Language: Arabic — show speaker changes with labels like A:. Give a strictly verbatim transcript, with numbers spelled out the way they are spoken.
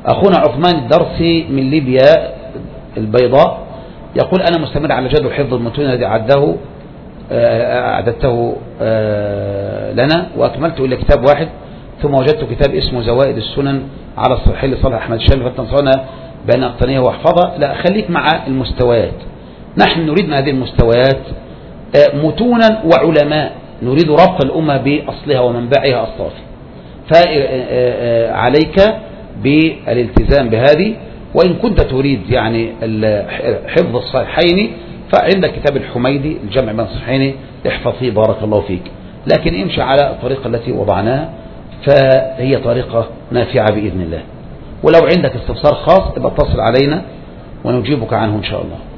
A: أخونا عثمان الدرسي من ليبيا البيضاء يقول أنا مستمر على جدول حفظ المتون الذي أعده أعددته لنا، وأكملت إلى كتاب واحد، ثم وجدت كتاب اسمه زوائد السنن على الصحيح لصالح أحمد الشامي فتنصرنا بأن أقتنيه وأحفظه. لا، خليك مع المستويات. نحن نريد من هذه المستويات متونا وعلماء، نريد ربط الأمة بأصلها ومنبعها الصافي. فعليك بالالتزام بهذه. وإن كنت تريد يعني حفظ الصحيحين فعندك كتاب الحميدي الجمع بين الصحيحين احفظ فيه بارك الله فيك، لكن امشي على الطريقة التي وضعناها فهي طريقة نافعة بإذن الله. ولو عندك استفسار خاص اتصل علينا ونجيبك عنه إن شاء الله.